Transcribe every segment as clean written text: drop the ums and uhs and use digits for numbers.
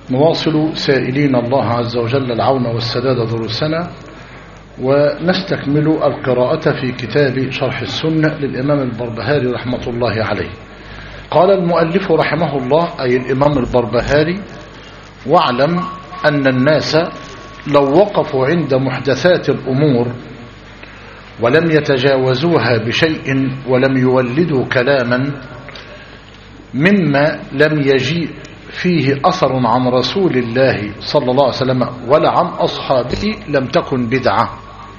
نواصل سائلين الله عز وجل العون والسداد دروسنا، ونستكمل القراءة في كتاب شرح السنة للإمام البربهاري رحمة الله عليه. قال المؤلف رحمه الله أي الإمام البربهاري: واعلم أن الناس لو وقفوا عند محدثات الأمور ولم يتجاوزوها بشيء ولم يولدوا كلاما مما لم يجيء فيه أثر عن رسول الله صلى الله عليه وسلم ولا عن أصحابه لم تكن بدعة.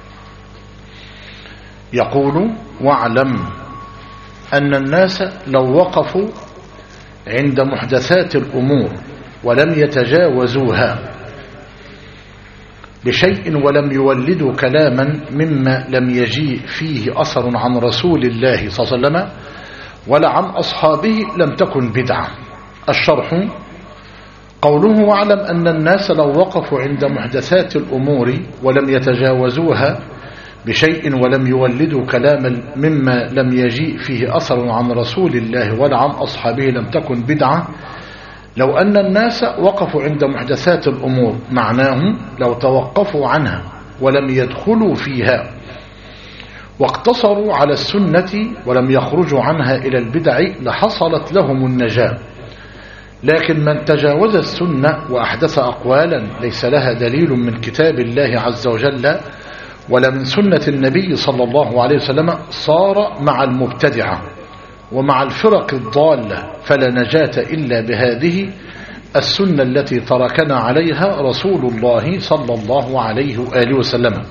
يقول: واعلم أن الناس لو وقفوا عند محدثات الأمور ولم يتجاوزوها بشيء ولم يولدوا كلاما مما لم يجيء فيه أثر عن رسول الله صلى الله عليه وسلم ولا عن أصحابه لم تكن بدعة. الشرح: قوله: واعلم أن الناس لو وقفوا عند محدثات الأمور ولم يتجاوزوها بشيء ولم يولدوا كلاما مما لم يجيء فيه أثر عن رسول الله ولا عن أصحابه لم تكن بدعة. لو أن الناس وقفوا عند محدثات الأمور معناه لو توقفوا عنها ولم يدخلوا فيها واقتصروا على السنة ولم يخرجوا عنها إلى البدع لحصلت لهم النجاة. لكن من تجاوز السنة وأحدث أقوالا ليس لها دليل من كتاب الله عز وجل ولا من سنة النبي صلى الله عليه وسلم صار مع المبتدعة ومع الفرق الضالة، فلا نجاة إلا بهذه السنة التي تركنا عليها رسول الله صلى الله عليه وآله وسلم.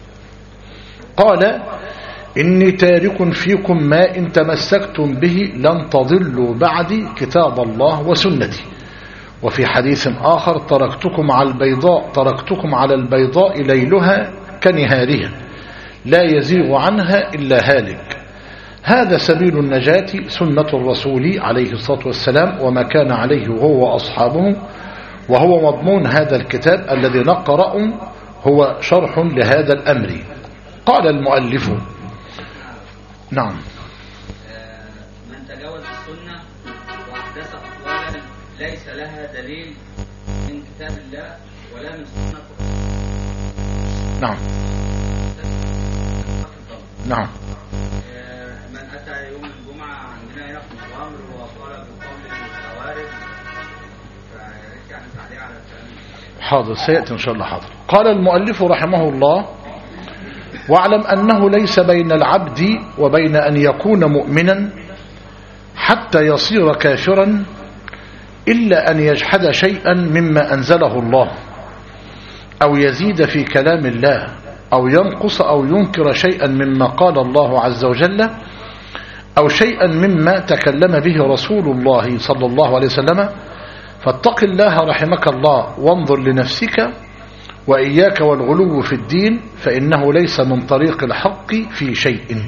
قال: إني تارك فيكم ما إن تمسكتم به لن تضلوا بعدي كتاب الله وسنتي. وفي حديث آخر: تركتكم على البيضاء ليلها كنهارها لا يزيغ عنها إلا هالك. هذا سبيل النجاة سنة الرسول عليه الصلاة والسلام وما كان عليه هو وأصحابه، وهو مضمون هذا الكتاب الذي نقرأ هو شرح لهذا الأمر. قال المؤلف: نعم. من تجاوز السنة وأحدث أقوالا ليس لها دليل من كتاب الله ولا من سنة الرسول. نعم. نعم. من أتى يوم الجمعة عندنا هنا في الأمر وقال بقول الخوارج فيرجع يعني تعليق على الكلام. حاضر، سيأتي إن شاء الله. حاضر. قال المؤلف رحمه الله: واعلم أنه ليس بين العبد وبين أن يكون مؤمنا حتى يصير كافرا إلا أن يجحد شيئا مما أنزله الله أو يزيد في كلام الله أو ينقص أو ينكر شيئا مما قال الله عز وجل أو شيئا مما تكلم به رسول الله صلى الله عليه وسلم. فاتق الله رحمك الله وانظر لنفسك وإياك والغلو في الدين فإنه ليس من طريق الحق في شيء.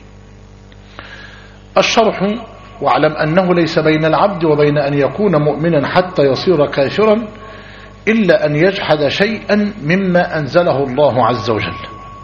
الشرح: واعلم أنه ليس بين العبد وبين أن يكون مؤمنا حتى يصير كافرا إلا أن يجحد شيئا مما أنزله الله عز وجل.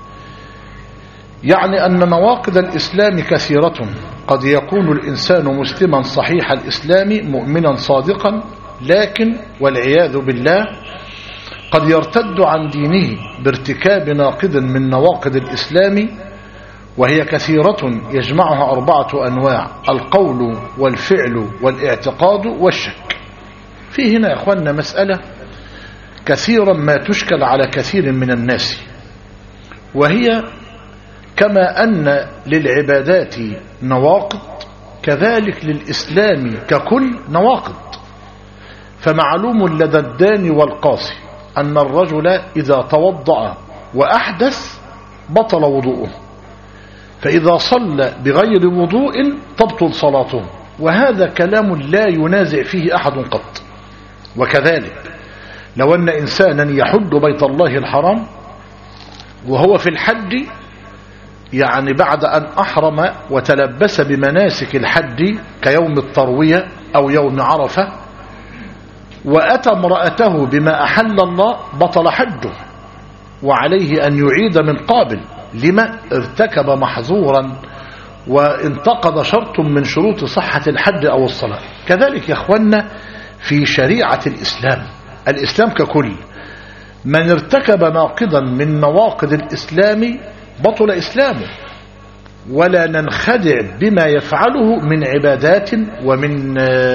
يعني أن نواقض الإسلام كثيرة، قد يكون الإنسان مسلما صحيح الإسلام مؤمنا صادقا، لكن والعياذ بالله قد يرتد عن دينه بارتكاب ناقض من نواقض الإسلام، وهي كثيرة يجمعها 4 أنواع: القول والفعل والاعتقاد والشك. في هنا يا أخواننا مسألة كثيرا ما تشكل على كثير من الناس، وهي كما أن للعبادات نواقض كذلك للإسلام ككل نواقض. فمعلوم لدى الداني والقاصي أن الرجل إذا توضأ وأحدث بطل وضوءه، فإذا صلى بغير وضوء تبطل صلاته، وهذا كلام لا ينازع فيه أحد قط. وكذلك لو أن إنسانا يحج بيت الله الحرام وهو في الحج، يعني بعد أن أحرم وتلبس بمناسك الحج كيوم التروية أو يوم عرفة، وأتى امرأته بما أحل الله، بطل حجه وعليه أن يعيد من قابل. لما؟ ارتكب محظورا وانتقض شرط من شروط صحة الحج أو الصلاة. كذلك يا أخوانا في شريعة الإسلام الإسلام ككل. من ارتكب ناقضا من نواقض الإسلام بطل إسلامه، ولا ننخدع بما يفعله من عبادات ومن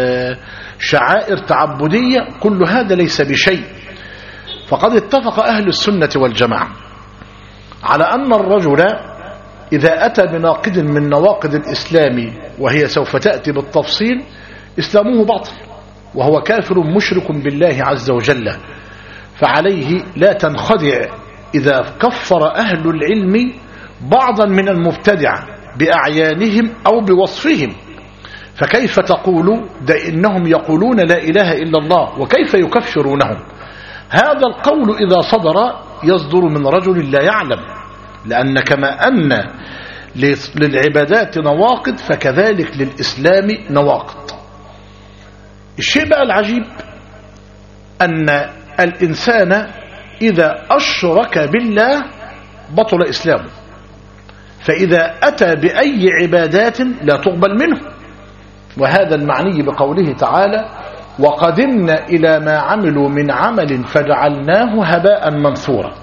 شعائر تعبدية، كل هذا ليس بشيء. فقد اتفق أهل السنة والجماعة على أن الرجل إذا أتى بناقض من نواقض الإسلام، وهي سوف تأتي بالتفصيل، إسلامه باطل وهو كافر مشرك بالله عز وجل. فعليه لا تنخدع إذا كفر أهل العلم بعضا من المبتدعة بأعيانهم أو بوصفهم، فكيف تقول إنهم يقولون لا إله إلا الله وكيف يكفرونهم؟ هذا القول إذا صدر يصدر من رجل لا يعلم، لأن كما أن للعبادات نواقض فكذلك للإسلام نواقض. الشيء بقى العجيب أن الإنسان إذا أشرك بالله بطل إسلامه، فإذا أتى بأي عبادات لا تقبل منه، وهذا المعني بقوله تعالى وقدمنا إلى ما عملوا من عمل فجعلناه هباء منثورا.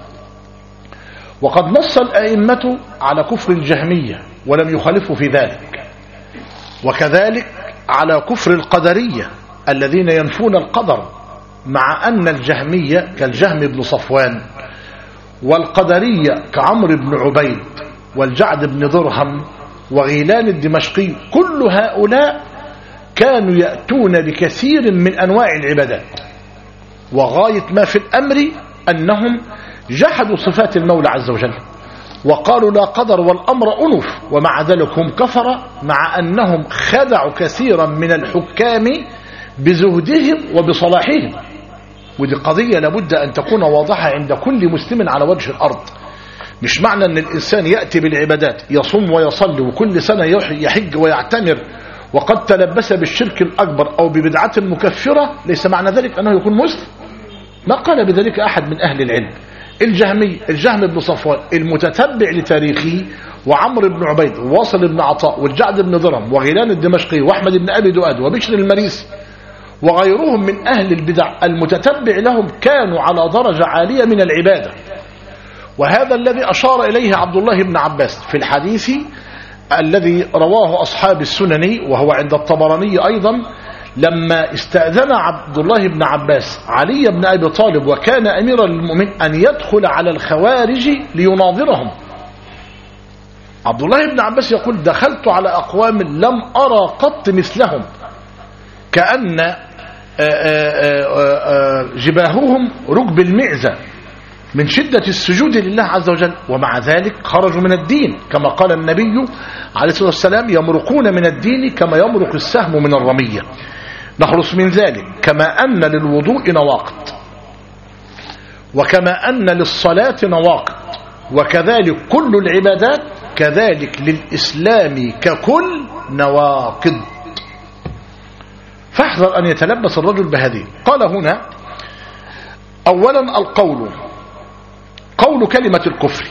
وقد نص الأئمة على كفر الجهمية ولم يخالفوا في ذلك، وكذلك على كفر القدرية الذين ينفون القدر، مع أن الجهمية كالجهم بن صفوان والقدرية كعمرو بن عبيد والجعد بن درهم وغيلان الدمشقي، كل هؤلاء كانوا يأتون بكثير من أنواع العبادات، وغاية ما في الأمر أنهم جحدوا صفات المولى عز وجل وقالوا لا قدر والأمر أنف، ومع ذلك هم كفر، مع أنهم خدعوا كثيرا من الحكام بزهدهم وبصلاحهم. ودي قضية لابد أن تكون واضحة عند كل مسلم على وجه الأرض. مش معنى أن الإنسان يأتي بالعبادات يصوم ويصلي وكل سنة يحج ويعتمر وقد تلبس بالشرك الأكبر أو ببدعة مكفرة ليس معنى ذلك أنه يكون مسلم. ما قال بذلك أحد من أهل العلم. الجهم بن صفوان المتتبع لتاريخه، وعمرو بن عبيد وواصل بن عطاء والجعد بن درهم وغيلان الدمشقي وأحمد بن أبي دؤاد وبشر المريسي وغيرهم من أهل البدع المتتبع لهم كانوا على درجة عالية من العبادة. وهذا الذي أشار إليه عبد الله بن عباس في الحديث الذي رواه أصحاب السنن وهو عند الطبراني أيضا، لما استأذن عبد الله بن عباس علي بن أبي طالب وكان أميرا للمؤمنين أن يدخل على الخوارج ليناظرهم. عبد الله بن عباس يقول دخلت على أقوام لم أرى قط مثلهم، كأن جباههم ركب المعزة من شدة السجود لله عز وجل، ومع ذلك خرجوا من الدين كما قال النبي عليه الصلاة والسلام يمرقون من الدين كما يمرق السهم من الرمية. نخلص من ذلك كما أن للوضوء نواقض، وكما أن للصلاة نواقض، وكذلك كل العبادات، كذلك للإسلام ككل نواقض. فاحذر أن يتلبس الرجل بهذه. قال هنا أولا قول كلمة الكفر،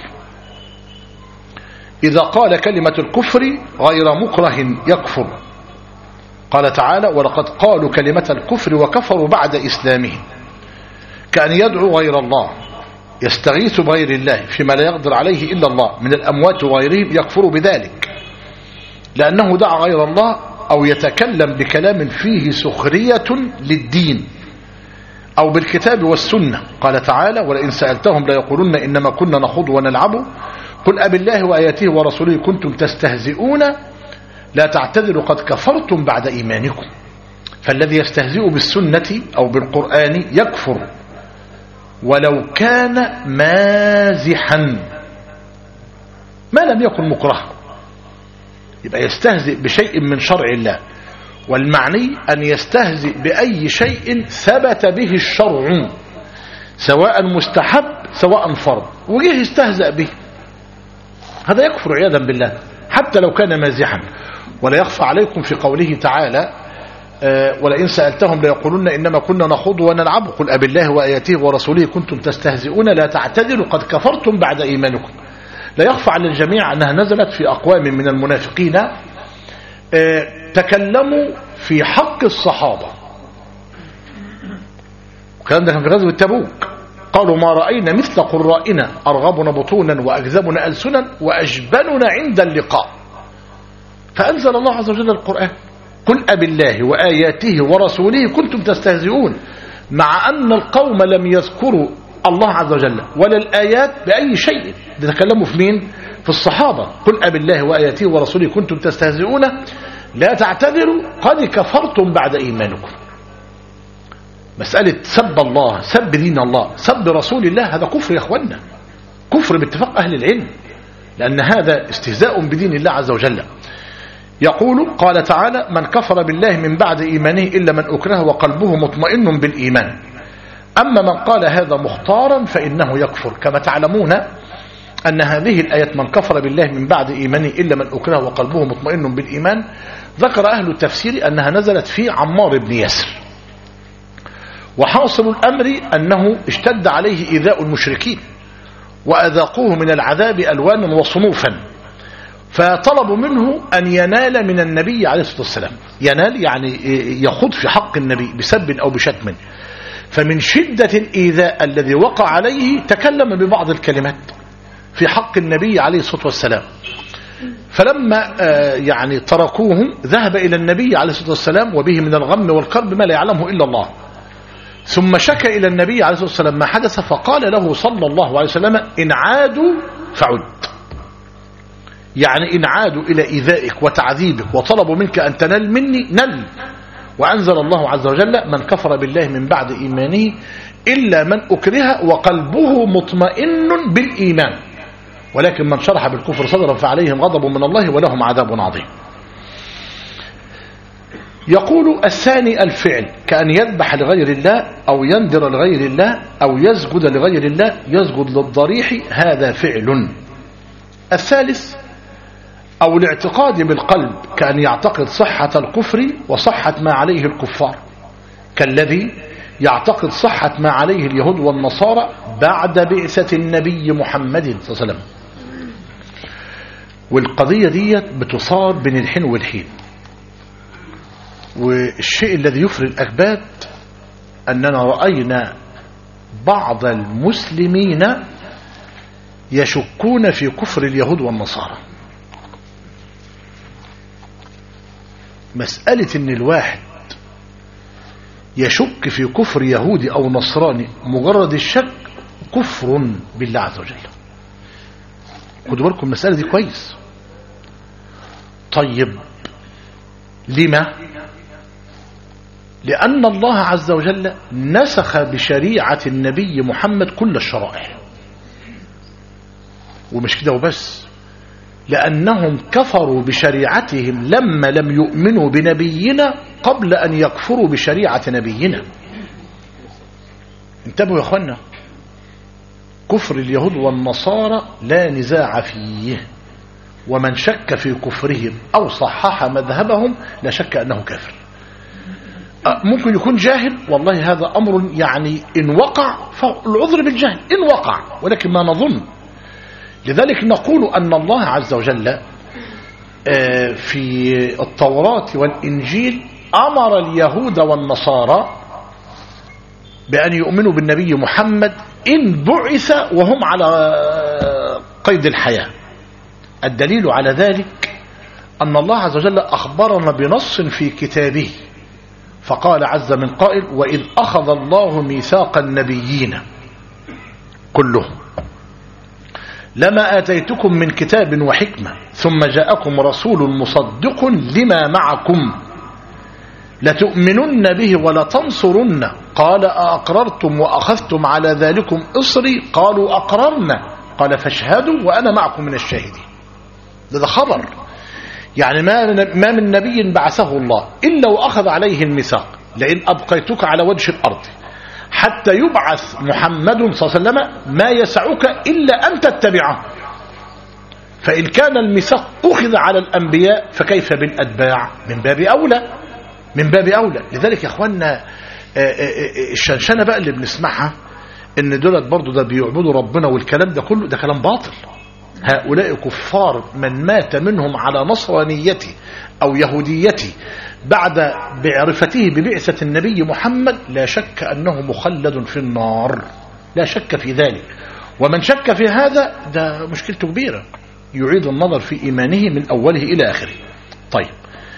إذا قال كلمة الكفر غير مكره يكفر. قال تعالى ولقد قالوا كلمة الكفر وكفروا بعد إسلامهم، كأن يدعو غير الله، يستغيث بغير الله فيما لا يقدر عليه إلا الله من الأموات وغيرهم، يكفر بذلك لأنه دعا غير الله أو يتكلم بكلام فيه سخرية للدين أو بالكتاب والسنة. قال تعالى ولئن سألتهم ليقولن إنما كنا نخوض ونلعب قل أبالله وآياته ورسوله كنتم تستهزئون لا تعتذروا قد كفرتم بعد إيمانكم. فالذي يستهزئ بالسنة أو بالقرآن يكفر ولو كان مازحا ما لم يكن مكرها، يبقى يستهزئ بشيء من شرع الله. والمعني أن يستهزئ بأي شيء ثبت به الشرع سواء مستحب سواء فرض، وجه يستهزأ به، هذا يكفر عياذا بالله حتى لو كان مازحا. ولا يخفى عليكم في قوله تعالى ولئن سألتهم ليقولن إنما كنا نخوض ونلعب قل أبالله وآياته ورسوله كنتم تستهزئون لا تعتذروا قد كفرتم بعد إيمانكم. لا يخفى على الجميع أنها نزلت في أقوام من المنافقين تكلموا في حق الصحابة، الكلام ده كان في غزوة تبوك. قالوا ما رأينا مثل قرائنا أرغبنا بطونا وأكذبنا ألسنا وأجبننا عند اللقاء. فأنزل الله عز وجل القرآن قل أبالله وآياته ورسوله كنتم تستهزئون، مع أن القوم لم يذكروا الله عز وجل ولا الآيات بأي شيء. تكلموا في مين؟ في الصحابة. قل أبالله وآياته ورسوله كنتم تستهزئون لا تعتذروا قد كفرتم بعد إيمانكم. مسألة سب الله، سب دين الله، سب رسول الله، هذا كفر يا أخوانا، كفر باتفاق أهل العلم، لأن هذا استهزاء بدين الله عز وجل. يقول قال تعالى من كفر بالله من بعد إيمانه إلا من أكره وقلبه مطمئن بالإيمان. أما من قال هذا مختارا فإنه يكفر. كما تعلمون أن هذه الآية من كفر بالله من بعد إيمانه إلا من أكره وقلبه مطمئن بالإيمان، ذكر أهل التفسير أنها نزلت في عمار بن ياسر، وحاصل الأمر أنه اشتد عليه إيذاء المشركين وأذاقوه من العذاب ألوانا وصنوفا، فطلبوا منه أن ينال من النبي عليه الصلاة والسلام. ينال يعني يخوض في حق النبي بسب أو بشتم، فمن شدة الإيذاء الذي وقع عليه تكلم ببعض الكلمات في حق النبي عليه الصلاة والسلام. فلما يعني تركوه ذهب إلى النبي عليه الصلاة والسلام وبه من الغم والكرب ما لا يعلمه إلا الله، ثم شكى إلى النبي عليه الصلاة والسلام ما حدث، فقال له صلى الله عليه وسلم إن عادوا فعد، يعني إن عادوا إلى إيذائك وتعذيبك وطلبوا منك أن تنال مني نل. وأنزل الله عز وجل من كفر بالله من بعد إيمانه إلا من أكره وقلبه مطمئن بالإيمان ولكن من شرح بالكفر صدرا فعليهم غضب من الله ولهم عذاب عظيم. يقول الثاني الفعل كأن يذبح لغير الله أو ينذر لغير الله أو يسجد لغير الله، يسجد للضريح، هذا فعل. الثالث أو الاعتقاد بالقلب كأن يعتقد صحة الكفر وصحة ما عليه الكفار، كالذي يعتقد صحة ما عليه اليهود والنصارى بعد بعثة النبي محمد صلى الله عليه وسلم. والقضية دي بتصار بين الحين والحين، والشيء الذي يفري الأكباد أننا رأينا بعض المسلمين يشكون في كفر اليهود والنصارى. مسألة ان الواحد يشك في كفر يهودي او نصراني مجرد الشك كفر بالله عز وجل. خدوا بالكم المسألة دي كويس. طيب لما؟ لأن الله عز وجل نسخ بشريعة النبي محمد كل الشرائع، ومش كده وبس، لأنهم كفروا بشريعتهم لما لم يؤمنوا بنبينا قبل أن يكفروا بشريعة نبينا. انتبهوا يا أخوانا، كفر اليهود والنصارى لا نزاع فيه، ومن شك في كفرهم أو صحح مذهبهم لا شك أنه كافر. ممكن يكون جاهل، والله هذا أمر يعني إن وقع فالعذر بالجهل إن وقع، ولكن ما نظن. لذلك نقول أن الله عز وجل في التوراة والإنجيل أمر اليهود والنصارى بأن يؤمنوا بالنبي محمد إن بعث وهم على قيد الحياة. الدليل على ذلك أن الله عز وجل أخبرنا بنص في كتابه، فقال عز من قائل وإذ أخذ الله ميثاق النبيين كلهم لما آتيتكم من كتاب وحكمة ثم جاءكم رسول مصدق لما معكم لتؤمنن به ولتنصرن قال أأقررتم وأخذتم على ذلكم إصري قالوا أقررنا قال فاشهدوا وأنا معكم من الشاهدين. ده خبر، يعني ما من نبي بعثه الله إلا وأخذ عليه الميثاق لئن أبقيتك على وجه الأرض حتى يبعث محمد صلى الله عليه وسلم ما يسعك إلا أن تتبعه. فإن كان الميثاق أخذ على الأنبياء فكيف بالأتباع؟ من باب أولى، من باب أولى. لذلك يا أخوانا الشنشنة بقى اللي بنسمعها إن دولت برضو ده بيعبدوا ربنا والكلام ده كله ده كلام باطل، هؤلاء كفار من مات منهم على نصرانيته أو يهوديته بعد معرفته ببعثة النبي محمد لا شك أنه مخلد في النار، لا شك في ذلك. ومن شك في هذا ده مشكلته كبيرة، يعيد النظر في إيمانه من أوله إلى آخره. طيب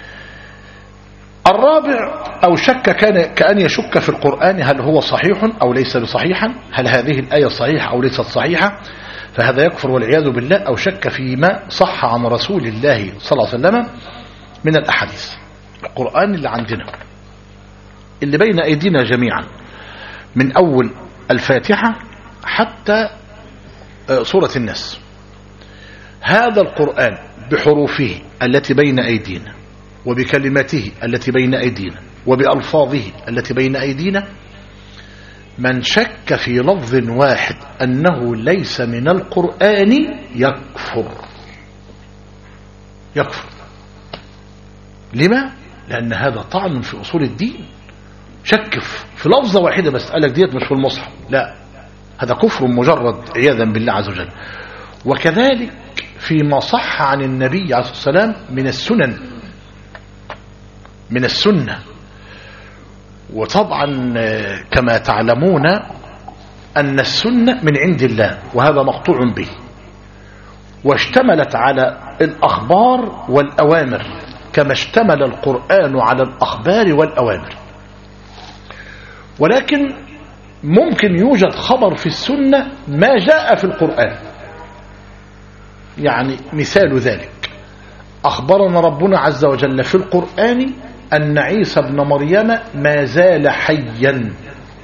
الرابع، أو شك كأن يشك في القرآن هل هو صحيح أو ليس بصحيحا، هل هذه الآية صحيحة أو ليست صحيحة، فهذا يكفر والعياذ بالله. أو شك فيما صح عن رسول الله صلى الله عليه وسلم من الأحاديث. القرآن اللي عندنا اللي بين أيدينا جميعا من أول الفاتحة حتى سورة الناس، هذا القرآن بحروفه التي بين أيدينا وبكلماته التي بين أيدينا وبألفاظه التي بين أيدينا، من شك في لفظ واحد أنه ليس من القرآن يكفر. يكفر. لما؟ لأن هذا طعن في أصول الدين. شك في لفظة واحدة بس قالك ديت مش في المصحف، لا، هذا كفر مجرد عياذا بالله عز وجل. وكذلك فيما صح عن النبي عليه الصلاة والسلام من السنن، من السنة. وطبعا كما تعلمون أن السنة من عند الله وهذا مقطوع به، واشتملت على الأخبار والأوامر كما اشتمل القرآن على الأخبار والأوامر. ولكن ممكن يوجد خبر في السنة ما جاء في القرآن. يعني مثال ذلك أخبرنا ربنا عز وجل في القرآن أن عيسى ابن مريم ما زال حيا،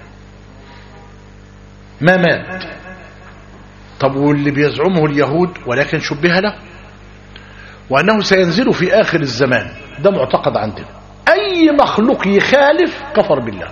ما مات. طب واللي بيزعمه اليهود ولكن شبه له، وأنه سينزل في آخر الزمان، ده معتقد عندنا. أي مخلوق يخالف كفر بالله.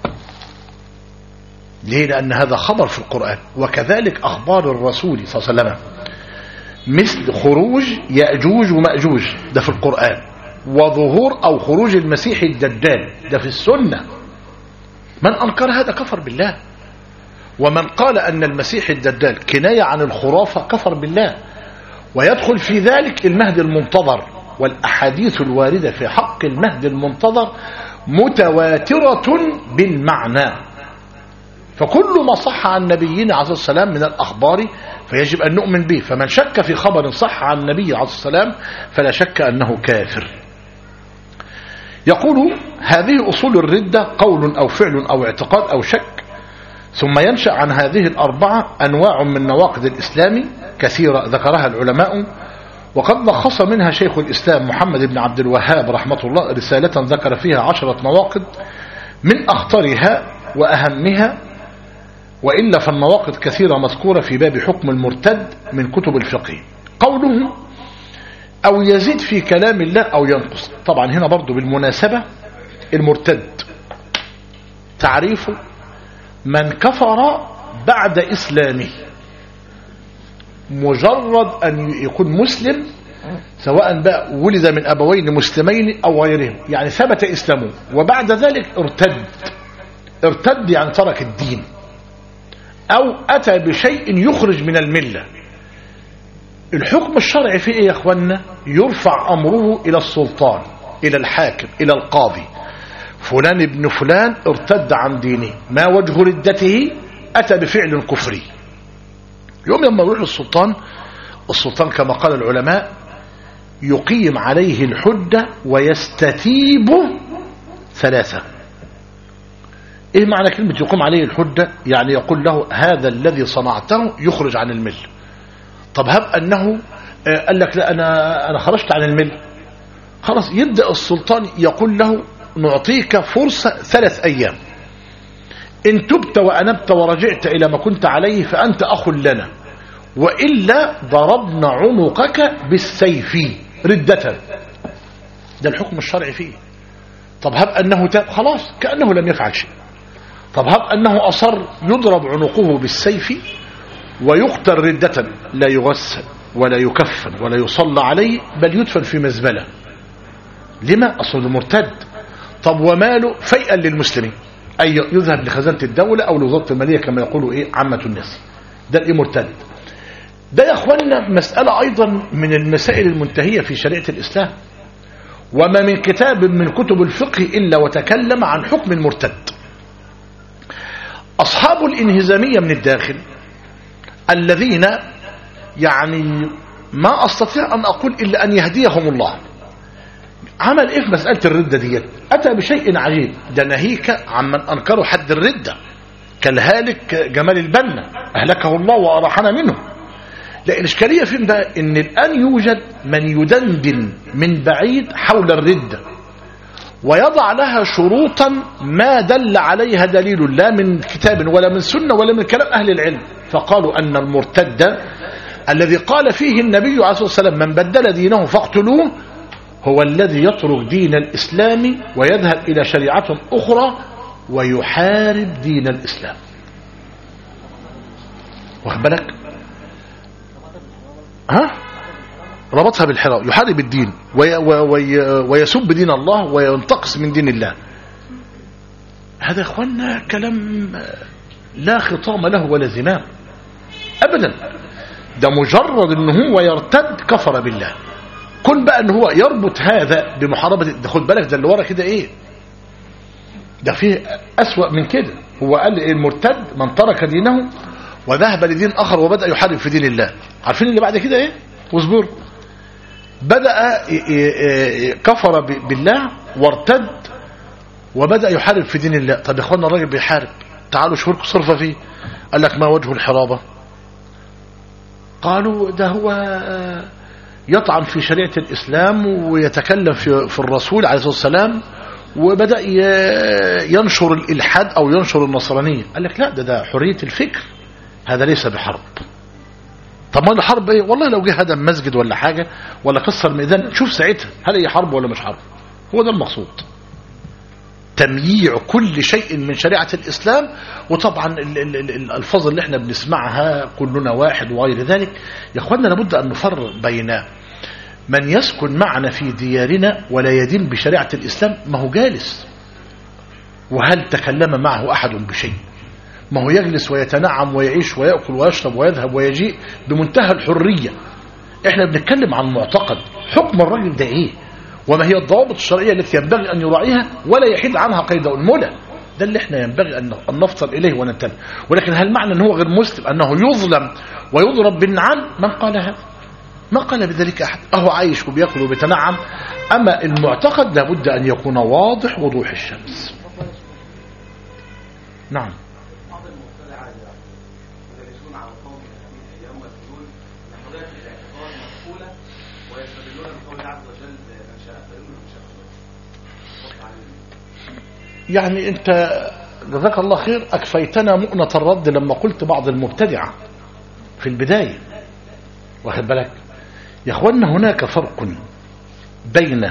ليه؟ لأن هذا خبر في القرآن. وكذلك أخبار الرسول صلى الله عليه وسلم مثل خروج يأجوج ومأجوج ده في القرآن، وظهور أو خروج المسيح الدجال ده في السنة. من أنكر هذا كفر بالله. ومن قال أن المسيح الدجال كناية عن الخرافة كفر بالله. ويدخل في ذلك المهدي المنتظر، والأحاديث الواردة في حق المهدي المنتظر متواترة بالمعنى. فكل ما صح عن نبينا عليه الصلاة والسلام من الأخبار فيجب أن نؤمن به. فمن شك في خبر صح عن النبي عليه الصلاة والسلام فلا شك أنه كافر. يقول هذه أصول الردة قول أو فعل أو اعتقاد أو شك. ثم ينشأ عن هذه الأربعة أنواع من نواقض الإسلام كثيرة ذكرها العلماء، وقد لخص منها شيخ الإسلام محمد بن عبد الوهاب رحمة الله رسالة ذكر فيها 10 نواقض من أخطرها وأهمها. وإلا فالنواقض كثيرة مذكورة في باب حكم المرتد من كتب الفقه. قوله أو يزيد في كلام الله أو ينقص. طبعا هنا برضو بالمناسبة المرتد تعريفه من كفر بعد إسلامه، مجرد أن يكون مسلم سواء بقى ولد من أبوين مسلمين أو غيرهم، يعني ثبت إسلامه وبعد ذلك ارتد يعني ترك الدين أو أتى بشيء يخرج من الملة. الحكم الشرعي فيه إيه يا أخوانا؟ يرفع أمره إلى السلطان، إلى الحاكم، إلى القاضي. فلان ابن فلان ارتد عن دينه، ما وجه ردته؟ أتى بفعل كفري. يوم لما يروح السلطان كما قال العلماء يقيم عليه الحجة ويستتيب 3. ايه معنى كلمة يقوم عليه الحجة؟ يعني يقول له هذا الذي صنعته يخرج عن المل. طب هب أنه قال لك لا أنا خرجت عن المل، خلاص يبدأ السلطان يقول له نعطيك فرصة 3 أيام، إن تبت وأنبت ورجعت إلى ما كنت عليه فأنت أخ لنا، وإلا ضربنا عنقك بالسيف ردة. ده الحكم الشرعي فيه. طب هب أنه تاب خلاص كأنه لم يفعل شيء. طب هب أنه أصر يضرب عنقه بالسيف ويقتل ردة، لا يغسل ولا يكفن ولا يصلى عليه بل يدفن في مزبلة. لما؟ أصله مرتد. طب وماله فيئا للمسلمين، أي يذهب لخزانة الدولة أو لوزارة المالية كما يقولوا عامة الناس. ده مرتد. ده يا أخوانا مسألة أيضا من المسائل المنتهية في شريعة الإسلام، وما من كتاب من كتب الفقه إلا وتكلم عن حكم المرتد. أصحاب الانهزامية من الداخل الذين يعني ما أستطيع أن أقول إلا أن يهديهم الله، عمل إيه في مسألة الردة ديت؟ أتى بشيء عجيب، ده ناهيك عمن أنكروا حد الردة كالهالك جمال البنا أهلكه الله وأراحنا منه. لا، الإشكالية فين بقى؟ إن الآن يوجد من يدندن من بعيد حول الردة ويضع لها شروطا ما دل عليها دليل لا من كتاب ولا من سنة ولا من كلام أهل العلم، فقالوا أن المرتد الذي قال فيه النبي عليه الصلاة والسلام من بدل دينه فاقتلوه هو الذي يترك دين الإسلام ويذهب إلى شريعة أخرى ويحارب دين الإسلام. واخد بالك؟ ربطها بالحرام، يحارب الدين ويسب دين الله وينتقص من دين الله. هذا يا اخوانا كلام لا خطام له ولا زمام ابدا، ده مجرد ان هو يرتد كفر بالله. كن بقى ان هو يربط هذا بمحاربة، ده خد بالك ده اللي ورا كده ايه، ده فيه اسوأ من كده. هو قال المرتد من ترك دينه وذهب لدين اخر وبدأ يحارب في دين الله. عارفين اللي بعد كده ايه؟ واصبر، بدأ كفر بالله وارتد وبدأ يحارب في دين الله. طب يا اخوانا الراجل بيحارب، تعالوا شوفوا صرفة فيه. قال لك ما وجه الحرابة؟ قالوا ده هو يطعن في شريعة الإسلام ويتكلم في الرسول عليه الصلاة والسلام وبدأ ينشر الإلحاد أو ينشر النصرانية. قال لك لا، ده حرية الفكر، هذا ليس بحرب. طب ما الحرب ايه؟ والله لو جه هدم مسجد ولا حاجة ولا كسر ميدان، شوف ساعتها هل هي حرب ولا مش حرب. هو ده المقصود، تمييع كل شيء من شريعة الإسلام. وطبعا الألفاظ اللي احنا بنسمعها كلنا واحد وغير ذلك. يا اخوانا لابد أن نفرق بين من يسكن معنا في ديارنا ولا يدين بشريعة الإسلام، ما هو جالس وهل تكلم معه أحد بشيء؟ ما هو يجلس ويتنعم ويعيش ويأكل ويشرب ويذهب ويجيء بمنتهى الحرية. احنا بنتكلم عن معتقد، حكم الرجل ده ايه، وما هي الضوابط الشرعية التي ينبغي أن يراعيها ولا يحيد عنها قيد أنملة. ده اللي احنا ينبغي أن نفصل إليه وننتبه. ولكن هل معنى أنه غير مسلم أنه يظلم ويضرب بالنعال؟ من قال هذا؟ ما قال بذلك أحد. أهو عايش وبيأكل وبيتنعم. أما المعتقد لابد أن يكون واضح وضوح الشمس. نعم. يعني انت جزاك الله خير اكفيتنا مؤنة الرد لما قلت بعض المبتدعة في البداية. واخد بالك يا اخوانا، هناك فرق بين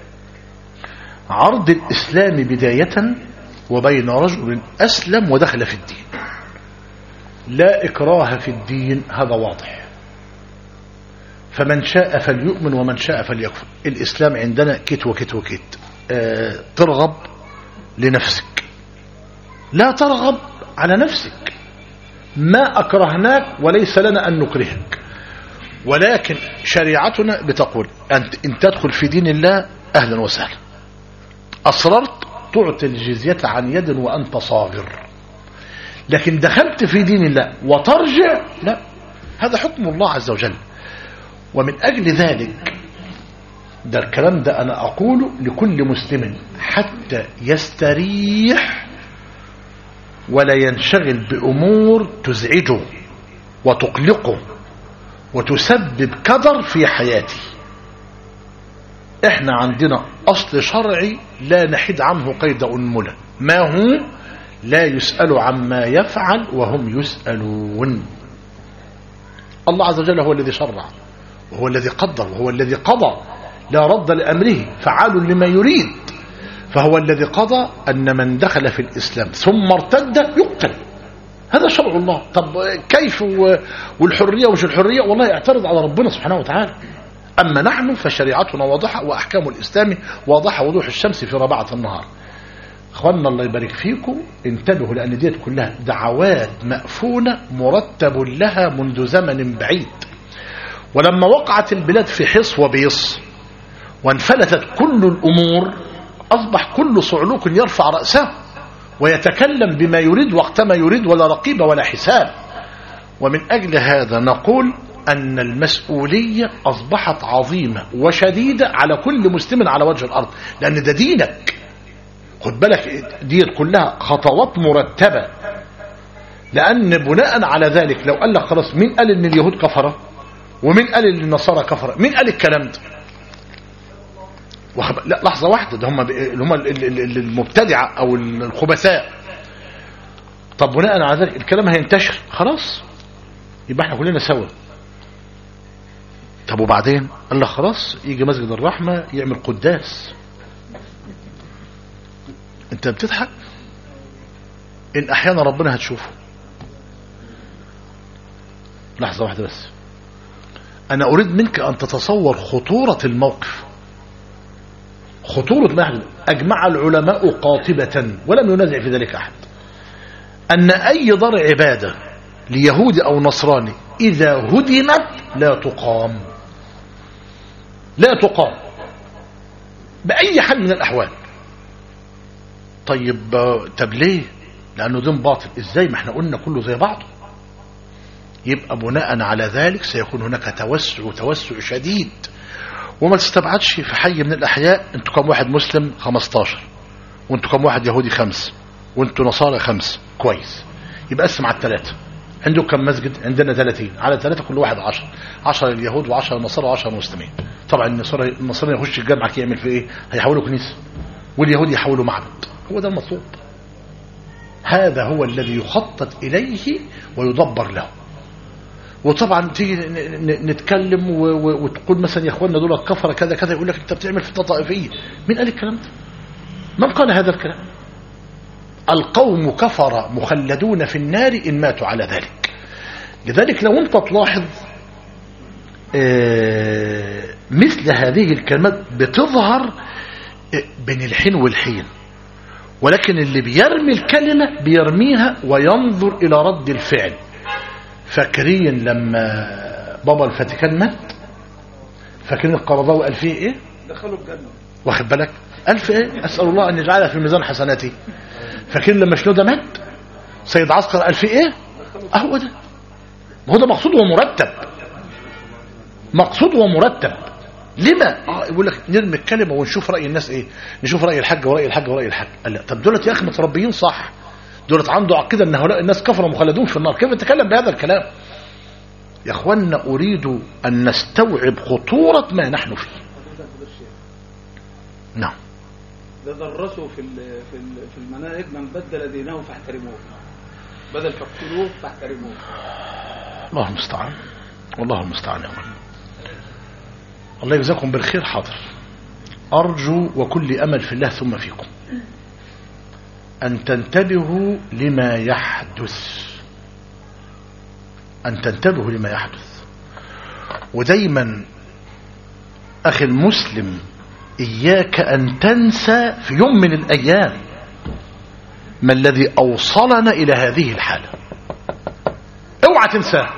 عرض الاسلام بداية وبين رجل اسلم ودخل في الدين. لا اكراه في الدين، هذا واضح. فمن شاء فليؤمن ومن شاء فليكفر. الاسلام عندنا كت وكت وكت. ترغب لنفسك، لا ترغب على نفسك. ما أكرهناك وليس لنا أن نكرهك، ولكن شريعتنا بتقول أن تدخل في دين الله أهلا وسهلا. أصررت تعطي الجزية عن يد وأنت صاغر، لكن دخلت في دين الله وترجع، لا، هذا حكم الله عز وجل. ومن أجل ذلك ده الكلام ده أنا أقوله لكل مسلم حتى يستريح ولا ينشغل بأمور تزعجه وتقلقه وتسبب كدر في حياته. احنا عندنا أصل شرعي لا نحيد عنه قيد أنملة، ما هو لا يسأل عما يفعل وهم يسألون. الله عز وجل هو الذي شرع وهو الذي قدر وهو الذي قضى، لا رد لأمره، فعال لما يريد. فهو الذي قضى أن من دخل في الإسلام ثم ارتد يقتل. هذا شرع الله. طب كيف والحرية ومش الحرية؟ والله اعترض على ربنا سبحانه وتعالى. أما نحن فشريعتنا واضحة وأحكام الإسلام واضحة وضوح الشمس في ربعة النهار. أخوانا الله يبارك فيكم، انتبهوا، لأن ديت كلها دعوات مأفونة مرتب لها منذ زمن بعيد. ولما وقعت البلاد في حص وبيص وانفلتت كل الأمور أصبح كل صعلوك يرفع رأسه ويتكلم بما يريد وقتما يريد ولا رقيب ولا حساب. ومن أجل هذا نقول أن المسؤولية أصبحت عظيمة وشديدة على كل مسلم على وجه الأرض، لأن ده دينك. خد بالك دي كلها خطوات مرتبة، لأن بناء على ذلك لو قال لك خلاص مين قال إن اليهود كفرة ومين قال إن النصارى كفرة؟ مين قال الكلام ده؟ لا لحظة واحدة، ده هم المبتدعة أو الخبثاء. طب بناء على ذلك الكلام هينتشر خلاص، يبقى احنا كلنا سوا. طب وبعدين قال لك خلاص يجي مسجد الرحمة يعمل قداس. انت بتضحك، ان احيانا ربنا هتشوفه. لحظة واحدة بس، انا اريد منك ان تتصور خطورة الموقف، خطورة ما اجمع العلماء قاطبة ولم ينازع في ذلك احد ان اي دار عبادة ليهودي او نصراني اذا هدمت لا تقام، لا تقام بأي حال من الأحوال. طيب ليه؟ لأنه دين باطل. إزاي؟ ما احنا قلنا كله زي بعضه. يبقى بناء على ذلك سيكون هناك توسع شديد، وما تستبعدش في حي من الأحياء انتوا كم واحد مسلم 15، وانتوا كم واحد يهودي 5، وانتوا نصارى 5، كويس. يبقى قسم على 3. عندهم كم مسجد؟ عندنا 30 على 3 كل واحد 10 لليهود و10 للنصارى و10 للمسلمين. طبعا النصارى يخش الجامعة يعمل في ايه؟ هيحولوا كنيسة، واليهود يحولوا معبد. هو ده المطلوب، هذا هو الذي يخطط إليه ويدبر له. وطبعا تيجي نتكلم وتقول مثلا يا اخواننا دول كفر كذا كذا، يقول لك انت بتعمل فتنة طائفية. مين قال الكلام ده؟ من قال هذا الكلام؟ القوم كفر مخلدون في النار إن ماتوا على ذلك. لذلك لو انت تلاحظ مثل هذه الكلمات بتظهر بين الحين والحين، ولكن اللي بيرمي الكلمة بيرميها وينظر إلى رد الفعل. فاكرين لما بابا الفاتيكان مات؟ فاكرين القرضاوي قال فيه ايه؟ دخلوا الجنة. واخد بالك؟ قال فيه ايه؟ أسأل الله أن يجعلها في ميزان حسناتي. فاكرين لما شنودة مات؟ سيد عسكر قال فيه ايه؟ اهو ده، هو ده مقصود ومرتب، مقصود ومرتب. لما؟ يقول لك نرمي الكلمة ونشوف رأي الناس ايه، نشوف رأي الحاج ورأي الحاج ورأي الحاج. قال لا، طب دولت يا اخي متربيين صح، دولت عنده عقيدة ان هؤلاء الناس كفروا مخلدون في النار، كيف تتكلم بهذا الكلام؟ يا اخوانا اريد ان نستوعب خطورة ما نحن فيه. نعم، ده درسوا في المناهج من بدل دينه فاحترموه، بدل فاقتلوه فاحترموه. الله المستعان، والله المستعان يا اخوان. الله يجزاكم بالخير. حاضر، أرجو وكل أمل في الله ثم فيكم أن تنتبهوا لما يحدث، أن تنتبهوا لما يحدث. ودايما أخي المسلم إياك أن تنسى في يوم من الأيام ما الذي أوصلنا إلى هذه الحالة. اوعى تنساه.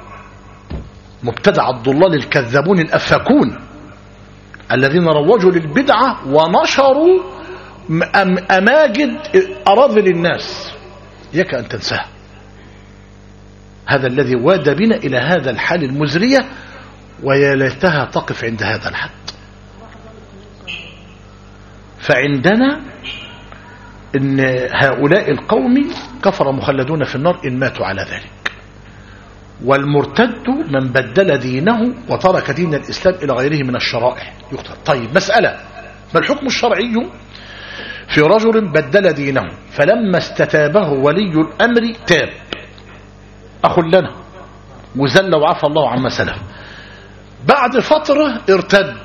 مبتدع الضلال الكذابون الأفاكون الذين روجوا للبدعة ونشروا أماجد أراذل الناس، إياك أن تنساه. هذا الذي واد بنا إلى هذا الحال المزرية، ويا ليتها تقف عند هذا الحد. فعندنا إن هؤلاء القوم كفر مخلدون في النار إن ماتوا على ذلك، والمرتد من بدل دينه وترك دين الإسلام إلى غيره من الشرائع يقتل. طيب مسألة، ما الحكم الشرعي في رجل بدل دينه فلما استتابه ولي الأمر تاب، أخ لنا وزل وعفى الله عما سلف، بعد فترة ارتد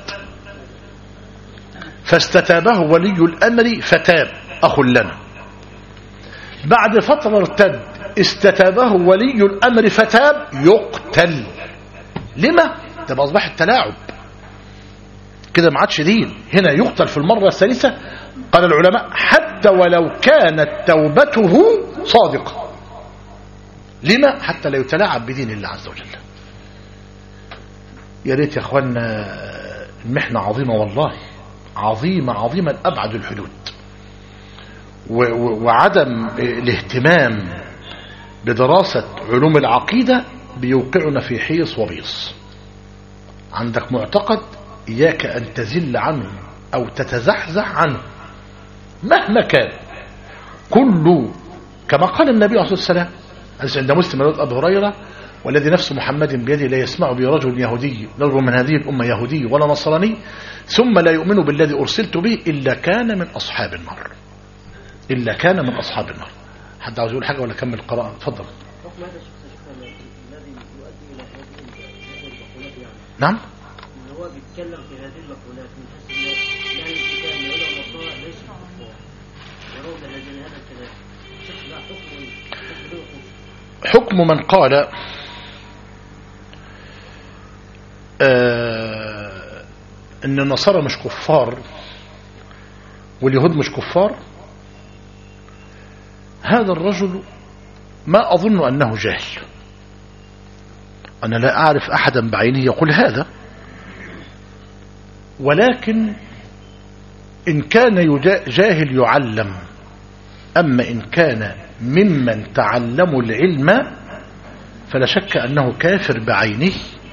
فاستتابه ولي الأمر فتاب، أخ لنا، بعد فترة ارتد استتابه ولي الأمر فتاب، يقتل. لما؟ ده أصبح التلاعب كده، ما عادش دين. هنا يقتل في المرة الثالثة. قال العلماء حتى ولو كانت توبته صادقة. لما؟ حتى لا يتلاعب بدين الله عز وجل. يا ريت يا اخوانا، المحنة عظيمة والله، عظيمة عظيمة لأبعد الحدود. وعدم الاهتمام بدراسة علوم العقيدة بيوقعنا في حيص وبيص. عندك معتقد إياك أن تزل عنه أو تتزحزح عنه مهما كان. كله كما قال النبي عليه الصلاة والسلام عند مسلم رواية أبي هريرة: والذي نفس محمد بيده لا يسمع بي رجل يهودي، رجل من هذه الأمة يهودي ولا نصراني، ثم لا يؤمن بالذي أرسلت به إلا كان من أصحاب النار. إلا كان من أصحاب النار. حد عاوز يقول حاجة ولا كمل القراءة؟ اتفضل. نعم. هو بيتكلم في هذه المقولات من حيث لا الكتاب من ولا النصارى ليس كفار يرون الذين هذا الكلام. حكم من قال ان النصارى مش كفار واليهود مش كفار، هذا الرجل ما أظن أنه جاهل. أنا لا أعرف أحدا بعينه يقول هذا، ولكن إن كان جاهل يعلم. أما إن كان ممن تعلموا العلم فلا شك أنه كافر بعينه،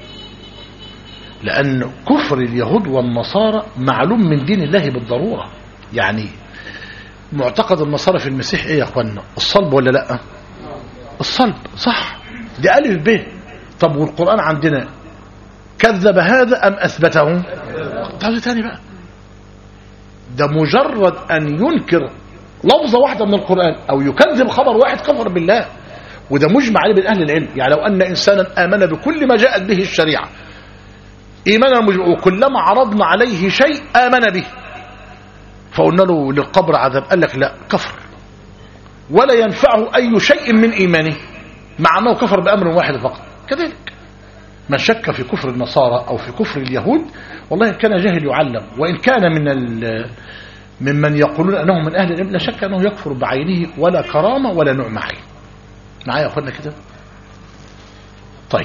لأن كفر اليهود والنصارى معلوم من دين الله بالضرورة. يعني معتقد النصارى في المسيح ايه يا اخوانا؟ الصلب ولا لا؟ الصلب صح، دي ألف ب. طب والقرآن عندنا كذب هذا أم أثبته؟ تعالوا تاني بقى، ده مجرد أن ينكر لفظة واحدة من القرآن أو يكذب خبر واحد كفر بالله، وده مجمع عليه بين أهل العلم. يعني لو أن إنسانا آمن بكل ما جاءت به الشريعة إيمانا وكلما عرضنا عليه شيء آمن به فقلنا له للقبر عذاب، قال لك لا، كفر ولا ينفعه أي شيء من إيمانه مع أنه كفر بأمر واحد فقط. كذلك من شك في كفر النصارى أو في كفر اليهود والله إن كان جاهل يعلم، وإن كان ممن يقولون أنه من أهل العلم لا شك أنه يكفر بعينه ولا كرامة ولا نعمة عين. معايا يا أخوانا كده؟ طيب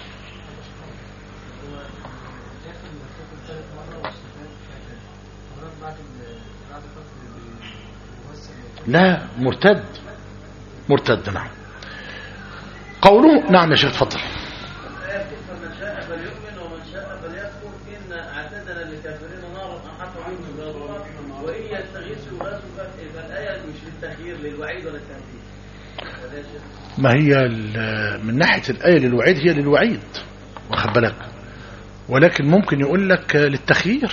لا، مرتد نعم. قوله نعم يا شيخ اتفضل. فمن شاء فليؤمن ومن شاء فليكفر إن اعتدنا للكافرين نارا أحاط بهم نارا وإن يستغيثوا يغاثوا. فالآية مش للتخيير للوعيد ولا التهديد. ما هي من ناحية الآية للوعيد هي للوعيد واخد بالك، ولكن ممكن يقول لك للتخيير.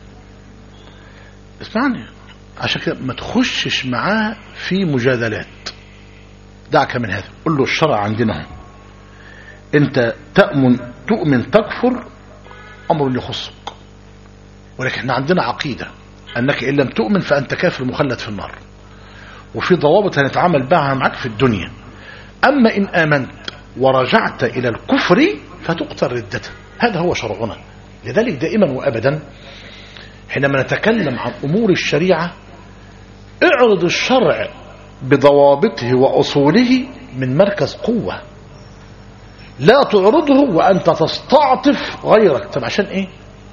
اسمعني عشان كده ما تخشش معاه في مجادلات، دعك من هذا. قل له الشرع عندنا انت تؤمن تكفر امر يخصك، ولكن احنا عندنا عقيدة انك ان لم تؤمن فانت كافر مخلد في النار، وفي ضوابط هنتعامل معها معك في الدنيا. اما ان امنت ورجعت الى الكفر فتقتل ردته. هذا هو شرعنا. لذلك دائما وابدا حينما نتكلم عن امور الشريعة اعرض الشرع بضوابطه واصوله من مركز قوة، لا تعرضه وانت تستعطف غيرك. طب عشان ايه؟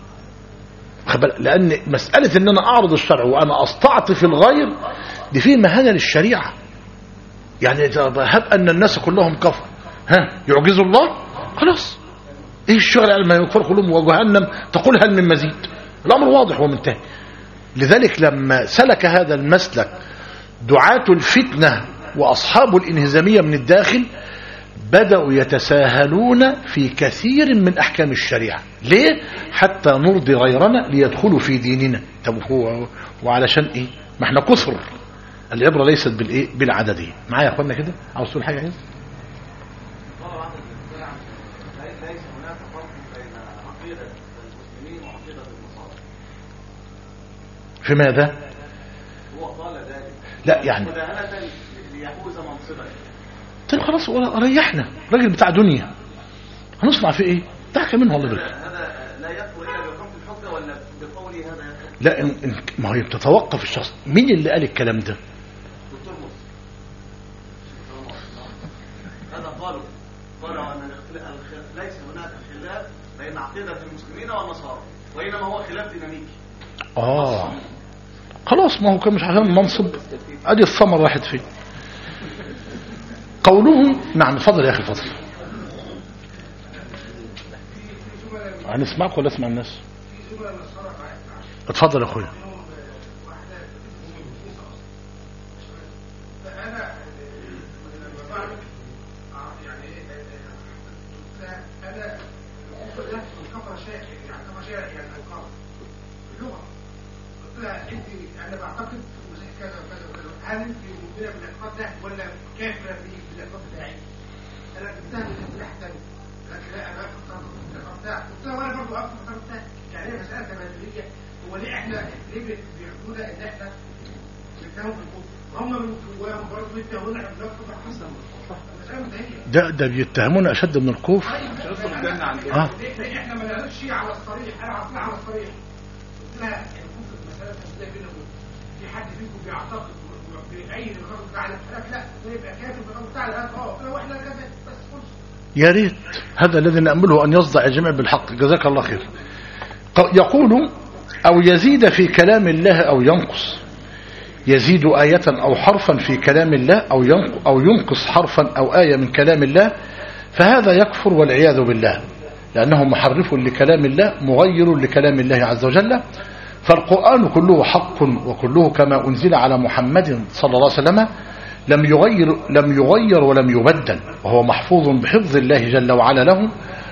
لان مسألة ان انا اعرض الشرع وانا استعطف الغير دي فيه مهانة للشريعة. يعني هب ان الناس كلهم كفر يعجز الله، خلاص ايه الشغل على ما يكفر كلهم وجهنم تقول هل من مزيد؟ الامر واضح ومنتهي. لذلك لما سلك هذا المسلك دعاة الفتنة واصحاب الانهزامية من الداخل بدأوا يتساهلون في كثير من احكام الشريعة. ليه؟ حتى نرضي غيرنا ليدخلوا في ديننا. طب هو وعلشان ايه؟ ما احنا كثر. العبرة ليست بالايه؟ بالعددية. معايا يا اخوانا كده؟ عاوز تقول حاجة؟ ليس هناك فرق بين عقيدة المسلمين وعقيدة النصارى. في ماذا؟ هو قال ذلك لا يعني مداهنة ليحوز منصبا. طيب خلاص ريحنا، راجل بتاع دنيا هنصنع فيه ايه؟ تحكى منه الله بالله. هذا لا يكفر الا بحكم الحجه ولا بقوله هذا يكفر؟ لا ما هي بتتوقف الشخص. مين اللي قال الكلام ده؟ دكتور مصر هذا قالوا ان ليس هناك خلاف بين عقيدة المسلمين والنصارى، وإنما هو خلاف ديناميكي. خلاص، ما هو كان مش عشان المنصب، ادي الثمر راحت فيه. قوله نعم. اتفضل يا اخي فضل. هنسمعك ولا اسمع الناس؟ اتفضل يا اخويا. انا بعتقد كذا وكذا وكذا، هل انت مؤمنه بالاعتقاد ده ولا كافره بالاعتقاد بتاعي؟ انا جبتها من الاصطلاح الثاني، لكن لا انا اعتقد بالاعتقاد بتاعي، قلت لها وانا برضه اعتقد بالاعتقاد بتاعي. يعني هي مساله تبادليه. هو ليه احنا ليه بيعملونا ان احنا بنتهم بالكفر؟ هم من جواهم برضه بيتهمونا احنا بنكفر بالحسن. ده بيتهمونا اشد من الكفر. يدخل الجنه عندنا. احنا ما نعرفش على الصريح، انا عطلع على الصريح. قلت لها في حد فيكم بيعتقد بأي الخطر بتاعنا؟ لا، ده يبقى كافر بالخطر بتاعنا. واحنا كذا بس خلص. يا ريت هذا الذي نأمله أن يصدع الجميع بالحق. جزاك الله خير. يقول أو يزيد في كلام الله أو ينقص، يزيد آية أو حرفا في كلام الله أو ينقص حرفا أو آية من كلام الله، فهذا يكفر والعياذ بالله، لأنه محرف لكلام الله مغير لكلام الله عز وجل. فالقرآن كله حق وكله كما أنزل على محمد صلى الله عليه وسلم، لم يغير ولم يبدل، وهو محفوظ بحفظ الله جل وعلا له،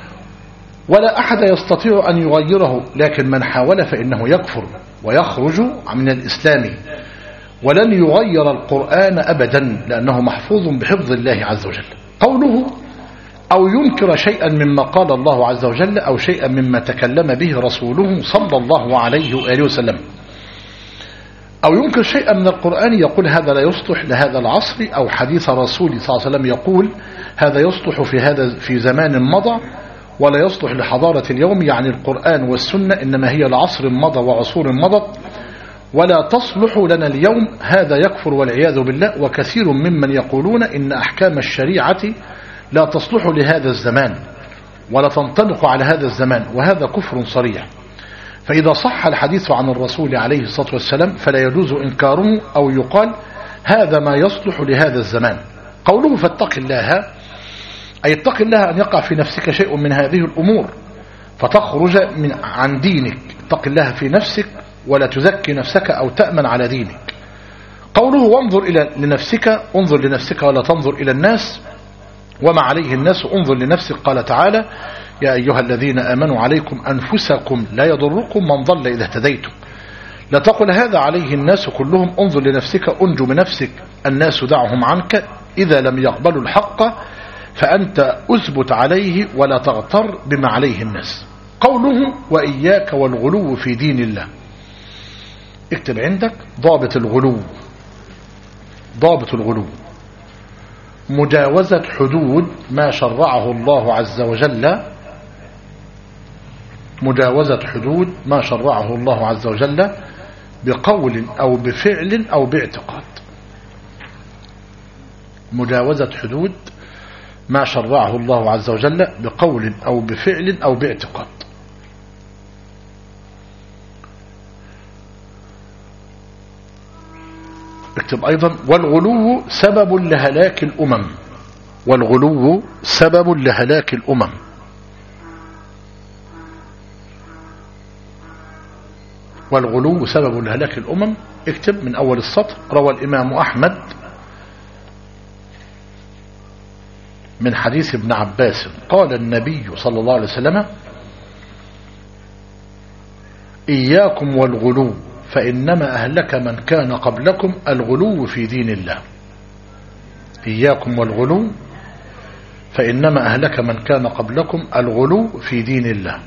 ولا أحد يستطيع أن يغيره، لكن من حاول فإنه يكفر ويخرج من الإسلام، ولن يغير القرآن أبدا لأنه محفوظ بحفظ الله عز وجل. قوله أو ينكر شيئا مما قال الله عز وجل أو شيئا مما تكلم به رسوله صلى الله عليه وآله وسلم، أو ينكر شيئا من القرآن يقول هذا لا يصلح لهذا العصر، أو حديث رسول صلى الله عليه وسلم يقول هذا يصلح في زمان مضى ولا يصلح لحضارة اليوم، يعني القرآن والسنة إنما هي لعصر مضى وعصور مضت ولا تصلح لنا اليوم. هذا يكفر والعياذ بالله. وكثير ممن يقولون إن أحكام الشريعة لا تصلح لهذا الزمان ولا تنطبق على هذا الزمان، وهذا كفر صريح. فإذا صح الحديث عن الرسول عليه الصلاة والسلام فلا يجوز إنكاره، أو يقال هذا ما يصلح لهذا الزمان. قوله فاتق الله، أي اتق الله أن يقع في نفسك شيء من هذه الأمور فتخرج عن دينك. اتق الله في نفسك ولا تزكي نفسك أو تأمن على دينك. قوله وانظر لنفسك، انظر لنفسك ولا تنظر إلى الناس وما عليه الناس، انظر لنفسك. قال تعالى يا أيها الذين آمنوا عليكم أنفسكم لا يضركم من ضل إذا اهتديتم. لا تقل هذا عليه الناس كلهم، انظر لنفسك، انجو بنفسك، الناس دعهم عنك إذا لم يقبلوا الحق فأنت أثبت عليه ولا تغتر بما عليه الناس. قوله وإياك والغلو في دين الله، اكتب عندك ضابط الغلو. ضابط الغلو مجاوزة حدود ما شرعه الله عز وجل، مجاوزة حدود ما شرعه الله عز وجل بقول أو بفعل أو باعتقاد. مجاوزة حدود ما شرعه الله عز وجل بقول أو بفعل أو باعتقاد. اكتب أيضا والغلو سبب لهلاك الأمم. والغلو سبب لهلاك الأمم. والغلو سبب لهلاك الأمم. اكتب من أول السطر روى الإمام أحمد من حديث ابن عباس قال النبي صلى الله عليه وسلم إياكم والغلو فإنما أهلك من كان قبلكم الغلو في دين الله. إياكم والغلو فإنما أهلك من كان قبلكم الغلو في دين الله.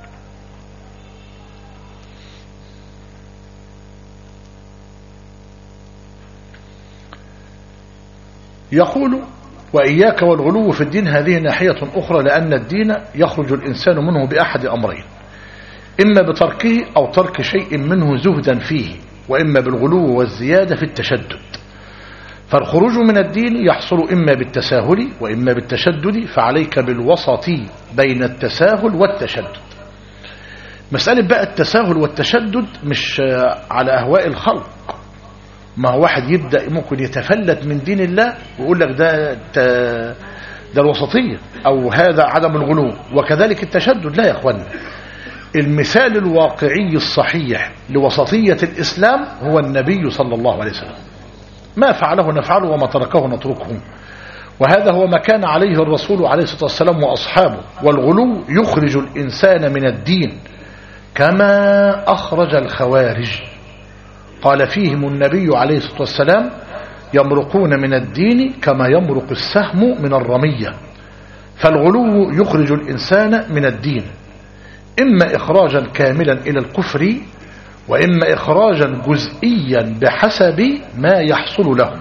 يقول وإياك والغلو في الدين، هذه ناحية أخرى، لأن الدين يخرج الإنسان منه بأحد أمرين، إما بتركه أو ترك شيء منه زهدا فيه، وإما بالغلو والزيادة في التشدد. فالخروج من الدين يحصل إما بالتساهل وإما بالتشدد، فعليك بالوسط بين التساهل والتشدد. مسألة بقى التساهل والتشدد مش على أهواء الخلق. ما هو واحد يبدأ ممكن يتفلت من دين الله ويقول لك ده الوسطية أو هذا عدم الغلو، وكذلك التشدد. لا يا أخوان، المثال الواقعي الصحيح لوسطية الإسلام هو النبي صلى الله عليه وسلم. ما فعله نفعله وما تركه نتركه، وهذا هو ما كان عليه الرسول عليه الصلاة والسلام وأصحابه. والغلو يخرج الإنسان من الدين كما أخرج الخوارج. قال فيهم النبي عليه الصلاة والسلام: يمرقون من الدين كما يمرق السهم من الرمية. فالغلو يخرج الإنسان من الدين، إما إخراجا كاملا إلى الكفر، وإما إخراجا جزئيا بحسب ما يحصل له.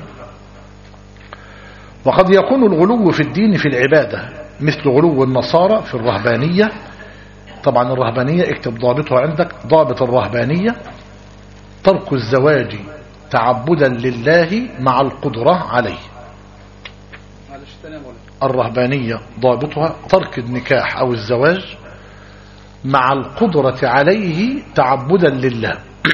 وقد يكون الغلو في الدين في العبادة، مثل غلو النصارى في الرهبانية. طبعا الرهبانية اكتب ضابطها عندك. ضابط الرهبانية: ترك الزواج تعبدا لله مع القدرة عليه. الرهبانية ضابطها ترك النكاح أو الزواج مع القدرة عليه تعبدا لله.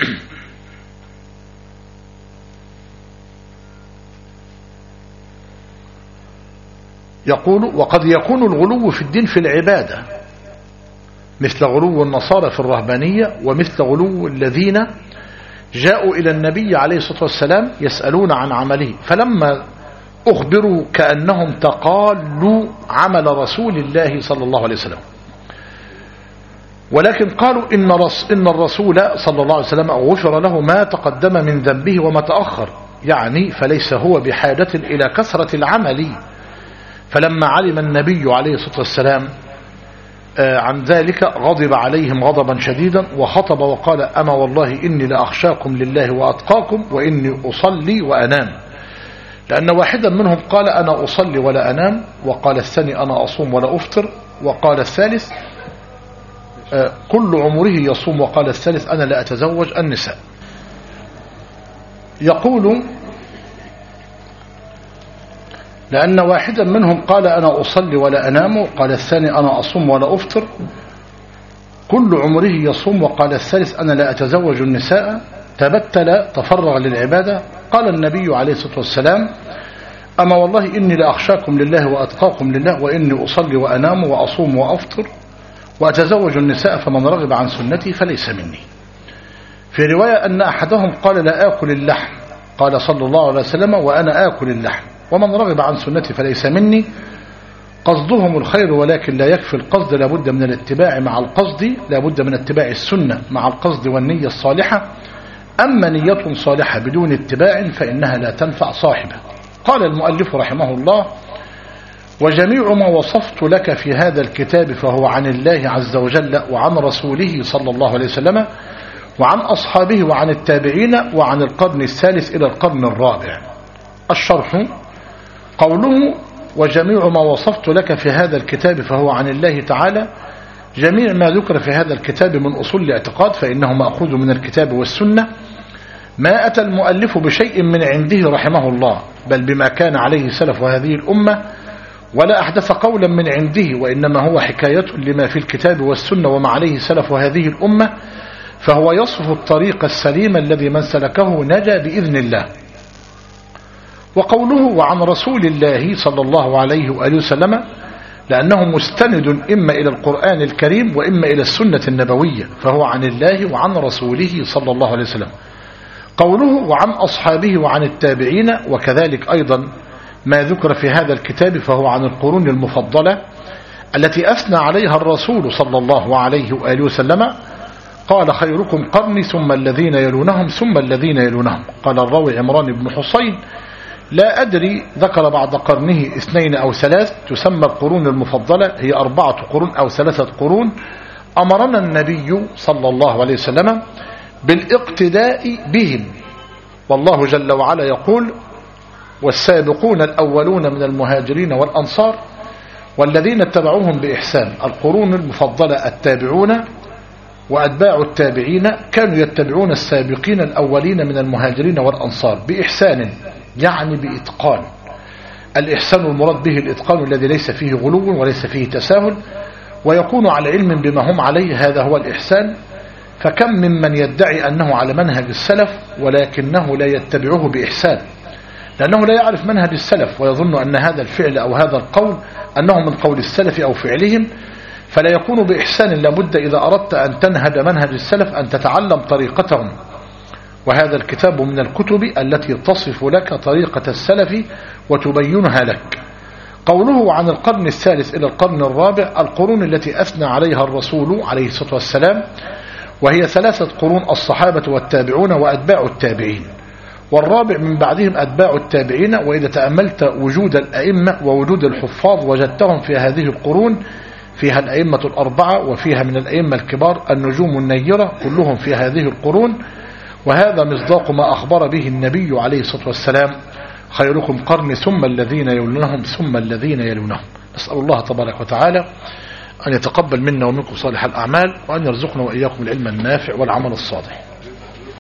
يقول: وقد يكون الغلو في الدين في العبادة، مثل غلو النصارى في الرهبانية، ومثل غلو الذين جاءوا إلى النبي عليه الصلاة والسلام يسألون عن عمله، فلما أخبروا كأنهم تقالوا عمل رسول الله صلى الله عليه وسلم، ولكن قالوا إن الرسول صلى الله عليه وسلم غفر له ما تقدم من ذنبه وما تأخر، يعني فليس هو بحاجة إلى كثرة العمل. فلما علم النبي عليه الصلاة والسلام عن ذلك غضب عليهم غضبا شديدا، وخطب وقال: أما والله إني لأخشاكم لله وأتقاكم، وإني أصلي وأنام. لأن واحدا منهم قال: أنا أصلي ولا أنام، وقال الثاني: أنا أصوم ولا أفطر، وقال الثالث: كل عمره يصوم، وقال الثالث: أنا لا أتزوج النساء. يقول: لأن واحدا منهم قال: أنا أصلي ولا أنام، وقال الثاني: أنا أصوم ولا أفطر، كل عمره يصوم، وقال الثالث: أنا لا أتزوج النساء، تبتل تفرغ للعبادة. قال النبي عليه الصلاة والسلام: أما والله إني لأخشاكم لله وأتقاكم لله، وإني أصلي وأنام وأصوم وأفطر وأتزوج النساء، فمن رغب عن سنتي فليس مني. في رواية أن أحدهم قال: لا آكل اللحم، قال صلى الله عليه وسلم: وأنا آكل اللحم، ومن رغب عن سنتي فليس مني. قصدهم الخير، ولكن لا يكفي القصد، لابد من الاتباع مع القصد، لابد من اتباع السنة مع القصد والنية الصالحة. أما نية صالحة بدون اتباع فإنها لا تنفع صاحبها. قال المؤلف رحمه الله: وجميع ما وصفت لك في هذا الكتاب فهو عن الله عز وجل وعن رسوله صلى الله عليه وسلم وعن أصحابه وعن التابعين وعن القرن الثالث إلى القرن الرابع. الشرح: قوله وجميع ما وصفت لك في هذا الكتاب فهو عن الله تعالى، جميع ما ذكر في هذا الكتاب من أصول الاعتقاد فإنه مأخوذ من الكتاب والسنة. ما أتى المؤلف بشيء من عنده رحمه الله، بل بما كان عليه سلف هذه الأمة، ولا أحدث قولا من عنده، وإنما هو حكاية لما في الكتاب والسنة وما عليه سلف هذه الأمة، فهو يصف الطريق السليم الذي من سلكه نجا بإذن الله. وقوله وعن رسول الله صلى الله عليه وآله وسلم، لأنه مستند إما إلى القرآن الكريم وإما إلى السنة النبوية، فهو عن الله وعن رسوله صلى الله عليه وسلم. قوله وعن أصحابه وعن التابعين، وكذلك أيضا ما ذكر في هذا الكتاب فهو عن القرون المفضلة التي أثنى عليها الرسول صلى الله عليه وآله وسلم. قال: خيركم قرني ثم الذين يلونهم ثم الذين يلونهم. قال الراوي عمران بن حصين: لا أدري ذكر بعد قرنه 2 أو 3، تسمى القرون المفضلة، هي 4 قرون أو 3 قرون. أمرنا النبي صلى الله عليه وسلم بالاقتداء بهم، والله جل وعلا يقول: والسابقون الأولون من المهاجرين والأنصار والذين اتبعوهم بإحسان. القرون المفضلة التابعون وأتباع التابعين كانوا يتبعون السابقين الأولين من المهاجرين والأنصار بإحسان، يعني بإتقان. الإحسان المراد به الإتقان الذي ليس فيه غلو وليس فيه تساهل، ويكون على علم بما هم عليه، هذا هو الإحسان. فكم ممن يدعي أنه على منهج السلف ولكنه لا يتبعه بإحسان، لأنه لا يعرف منهج السلف ويظن أن هذا الفعل أو هذا القول أنه من قول السلف أو فعلهم، فلا يكون بإحسان. لابد إذا أردت أن تنهج منهج السلف أن تتعلم طريقتهم، وهذا الكتاب من الكتب التي تصف لك طريقة السلف وتبينها لك. قوله عن القرن الثالث إلى القرن الرابع، القرون التي أثنى عليها الرسول عليه الصلاة والسلام، وهي 3 قرون: الصحابة والتابعون وأتباع التابعين، والرابع من بعدهم أتباع التابعين. وإذا تأملت وجود الأئمة ووجود الحفاظ وجدتهم في هذه القرون، فيها الأئمة الأربعة، وفيها من الأئمة الكبار النجوم النيرة، كلهم في هذه القرون. وهذا مصداق ما أخبر به النبي عليه الصلاة والسلام: خيركم قرني ثم الذين يلونهم ثم الذين يلونهم. نسأل الله تبارك وتعالى أن يتقبل منا ومنكم صالح الأعمال، وأن يرزقنا وإياكم العلم النافع والعمل الصالح.